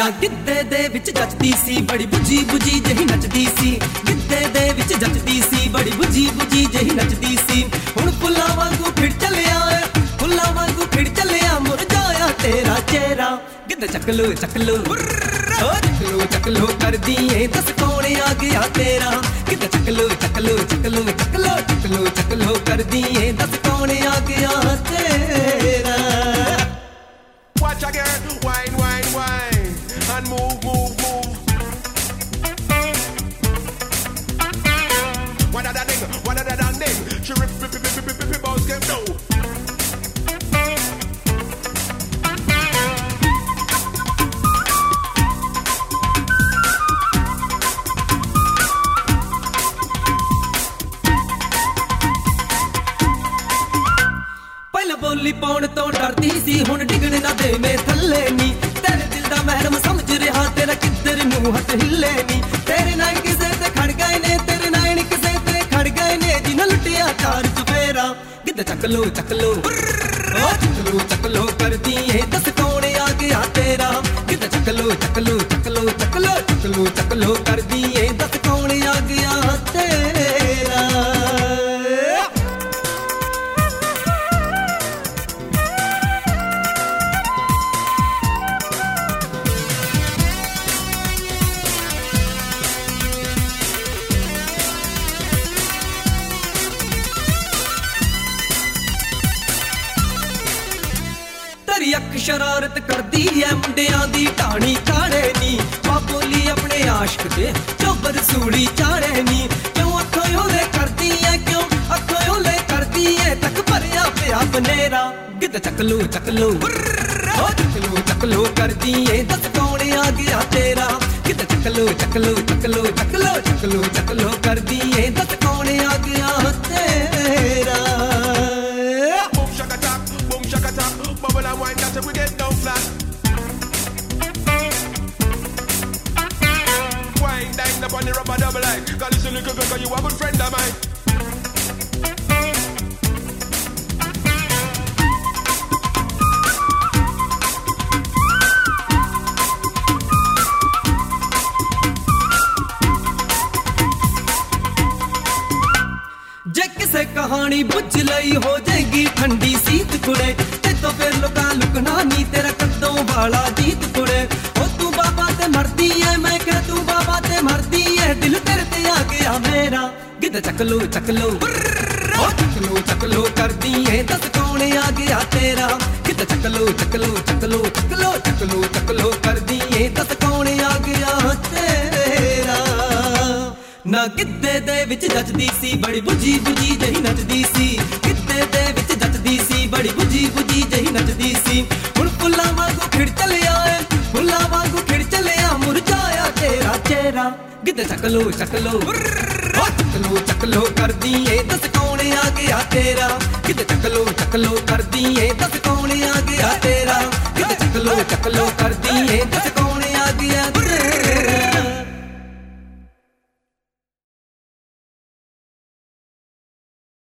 ਨਾ ਗਿੱਧੇ ਦੇ ਵਿੱਚ ਜੱਜਦੀ ਸੀ ਬੜੀ ਬੁੱਝੀ ਬੁੱਝੀ ਜਿਹੀ ਨੱਚਦੀ ਸੀ ਗਿੱਧੇ ਦੇ ਵਿੱਚ ਜੱਜਦੀ ਸੀ ਬੜੀ ਬੁੱਝੀ ਬੁੱਝੀ ਜਿਹੀ ਨੱਚਦੀ ਸੀ ਹੁਣ ਫੁੱਲਾਂ ਵਾਂਗੂ ਖਿੜ ਚੱਲਿਆ ਫੁੱਲਾਂ ਵਾਂਗੂ ਖਿੜ ਚੱਲਿਆ ਮੁਰਝਾਇਆ ਤੇਰਾ ਚਿਹਰਾ ਗਿੱਧਾ ਚੱਕ ਲੋ ਚੱਕ ਲੋ ਕਰਦੀ ਏ ਦੱਸ ਕੌਣ ਆ ਗਿਆ ਤੇਰਾ ਗਿੱਧਾ ਚੱਕ ਲੋ ਚੱਕ ਲੋ ਚੱਕ ਲੋ ਚੱਕ ਲੋ ਚੱਕ ਲੋ ਚੱਕ ਲੋ ਕਰਦੀ ਏ ਦੱਸ ਕੌਣ ਆ ਗਿਆ ਤੇਰਾ Watch again, wine, wine, wine, and move, move, move. One of the ding, one of the ding. She rip, bounce game now. ਪਹਿਲਾਂ ਬੋਲੀ ਪਾਉਣ ਤੋਂ ਡਰਦੀ ਸੀ ਹੁਣ ਡਿੱਗਣ ਨਾ ਦੇਵੇਂ ਥੱਲੇ ਨੀ ਤੇਰੇ ਦਿਲ ਦਾ ਮਹਿਰਮ ਸਮਝ ਰਿਹਾ ਤੇਰਾ ਕਿੱਧਰ ਨੂੰ ਹੱਥ ਹਿੱਲੇ ਨੀ ਤੇਰੇ ਨਾਲ ਕਿਸੇ ਤੇ ਖੜ ਗਏ ਨੇ ਤੇਰੇ ਨਾਲ ਕਿਸੇ ਤੇ ਖੜ ਗਏ ਨੇ ਜਿਨ੍ਹਾਂ ਲੁੱਟਿਆ ਚਾਰ ਚੁਫੇਰਾ ਗਿੱਧਾ ਚੱਕ ਲੋ ਚੱਕ ਲੋ ਕਰਦੀ ਏ ਦੱਸ ਕੌਣ ਆ ਗਿਆ ਤੇਰਾ ਗਿੱਧਾ ਚੱਕ ਲੋ ਚੱਕ ਲੋ ਚੱਕ ਲੋ ਚੱਕ ਲੋ ਚੱਕ ਲੋ ਚੱਕ ਲੋ ਕਰਦੀ ਏ ਦੱਸ ਕੌਣ ਆ ਗਿਆ ਤੇਰਾ ਤੇਰੀ ਅੱਖ ਸ਼ਰਾਰਤ ਕਰਦੀ ਐ ਮੁੰਡਿਆਂ ਦੀ ਢਾਣੀ ਚਾੜੇ ਨੀ ਬਾਬੋਲੀ ਆਪਣੇ ਆਸ਼ਕ ਦੇ ਚੋਬਰ ਸੂਲੀ ਚਾੜੇ ਨੀ ਕਿਉਂ ਅੱਖੋਂ ਓਲੇ ਕਰਦੀ ਐ ਕਿਉਂ ਅੱਖੋਂ ਓਲੇ ਕਰਦੀ ਐ ਤੱਕ ਭਰਿਆ ਪਿਆ ਬਨੇਰਾ ਗਿੱਧਾ ਚੱਕ ਲੋ ਚੱਕ ਲੋ ਕਰਦੀ ਏ ਦੱਸ ਕੌਣ ਆ ਗਿਆ ਤੇਰਾ ਗਿੱਧਾ ਚੱਕ ਲੋ ਚੱਕ ਲੋ ਚੱਕ ਲੋ ਚੱਕ ਲੋ ਚੱਕ ਲੋ ਚੱਕ ਲੋ ਕਰਦੀ ਏ ਦੱਸ ਕੌਣ ਆ ਗਿਆ ਤੇਰਾ Bubble and wine, that's how we get down flat. Wine, dine up on the rubber double line. Cause listen, little girl, cause you a good friend of mine. ਜੇ ਕਿਸੇ ਕਹਾਣੀ ਬੁੱਝ ਲਈ ਹੋ ਜਾਏਗੀ ਠੰਡੀ ਸੀਤ ਕੁੜੇ ਤੇ ਤੋਂ ਫਿਰ ਲੋਕਾਂ ਲੁਕਣਾ ਨਹੀਂ ਤੇਰਾ ਕਦੋਂ ਵਾਲਾ ਜੀਤ ਕੁੜੇ ਉਹ ਤੂੰ ਬਾਬਾ ਤੇ ਮਰਦੀ ਐ ਮੈਂ ਕਿਹਾ ਤੂੰ ਬਾਬਾ ਤੇ ਮਰਦੀ ਐ ਦਿਲ ਤੇਰੇ ਤੇ ਆ ਗਿਆ ਮੇਰਾ ਗਿੱਧਾ ਚੱਕ ਲੋ ਚੱਕ ਲੋ ਕਰਦੀ ਏ ਦੱਸ ਕੌਣ ਆ ਗਿਆ ਤੇਰਾ ਗਿੱਧਾ ਚੱਕ ਲੋ ਚੱਕ ਲੋ ਚੱਕ ਲੋ ਚੱਕ ਲੋ ਚੱਕ ਲੋ ਚੱਕ ਲੋ ਕਰਦੀ ਏ ਦੱਸ ਕੌਣ ਆ ਗਿਆ ਤੇਰਾ ਨਾ ਗਿੱਧੇ ਦੇ ਵਿੱਚ ਜੱਜਦੀ ਸੀ ਬੜੀ ਬੁੱਝੀ ਬੁੱਝੀ ਜਿਹੀ ਨੱਚਦੀ ਸੀ ਗਿੱਧੇ ਦੇ ਵਿੱਚ ਜੱਜਦੀ ਸੀ ਬੜੀ ਬੁੱਝੀ ਬੁੱਝੀ ਜਿਹੀ ਨੱਚਦੀ ਸੀ ਹੁਣ ਫੁੱਲਾਂ ਵਾਂਗੂ ਖਿੜ ਚੱਲਿਆ ਫੁੱਲਾਂ ਵਾਂਗੂ ਖਿੜ ਚੱਲਿਆ ਮੁਰਝਾਇਆ ਤੇਰਾ ਚਿਹਰਾ ਗਿੱਧਾ ਚੱਕ ਲੋ ਕਰਦੀ ਏ ਦੱਸ ਕੌਣ ਆ ਗਿਆ ਤੇਰਾ ਗਿੱਧਾ ਚੱਕ ਲੋ ਕਰਦੀ ਏ ਦੱਸ ਕੌਣ ਆ ਗਿਆ ਤੇਰਾ ਗਿੱਧਾ ਚੱਕ ਲੋ ਕਰਦੀ ਏ ਦੱਸ ਕੌਣ ਆ ਗਿਆ ਤੇਰਾ